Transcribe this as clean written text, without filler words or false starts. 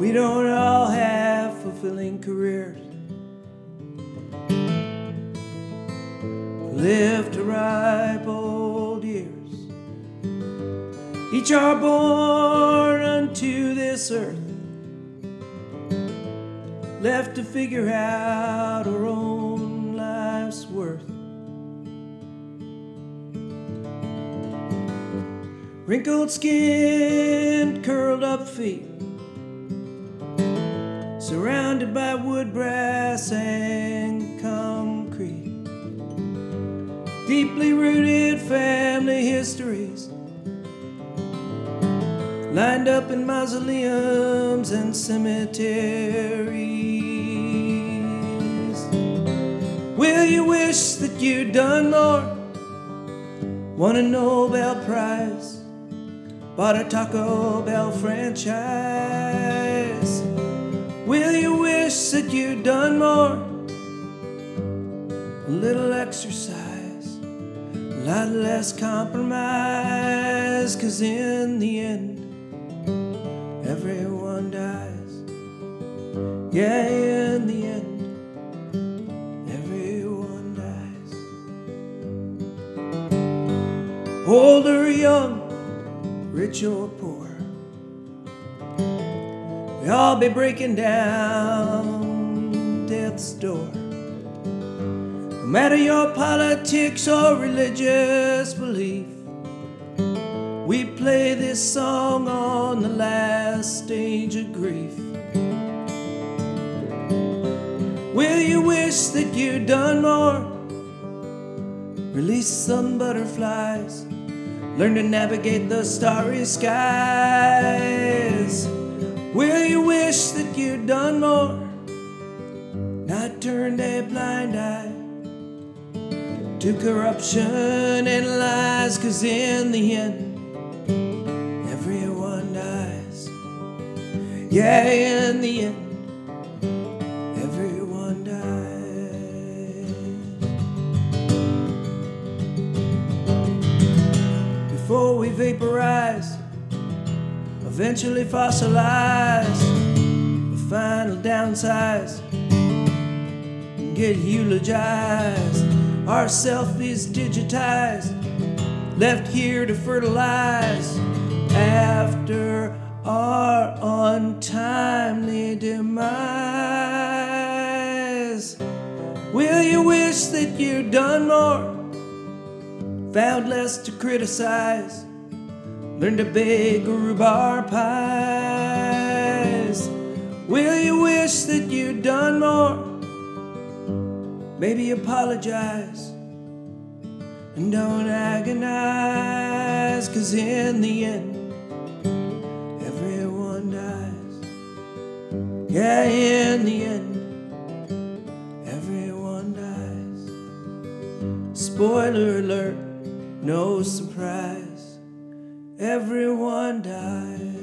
We don't all have fulfilling careers, live to ripe old years. Each are born unto this earth, left to figure out our own life's worth. Wrinkled skin, curled up feet, surrounded by wood, brass, and concrete. Deeply rooted family histories lined up in mausoleums and cemeteries. Will you wish that you'd done more? Won a Nobel Prize, bought a Taco Bell franchise? Will you wish that you'd done more? A little exercise, a lot less compromise, 'cause in the end, everyone dies. Yeah, in the end, everyone dies. Old or young, rich or poor, we all be breaking down death's door. No matter your politics or religious belief, we play this song on the last stage of grief. Will you wish that you'd done more? Release some butterflies, learn to navigate the starry skies. Will you wish that you'd done more? Not turned a blind eye to corruption and lies, 'cause in the end, everyone dies. Yeah, in the end, everyone dies. Before we vaporize, eventually fossilize, the final downsize, and get eulogized. Our selfies digitized, left here to fertilize after our untimely demise. Will you wish that you'd done more? Found less to criticize, learn to bake rhubarb pies. Will you wish that you'd done more? Maybe apologize and don't agonize, 'cause in the end, everyone dies. Yeah, in the end, everyone dies. Spoiler alert, no surprise, everyone dies.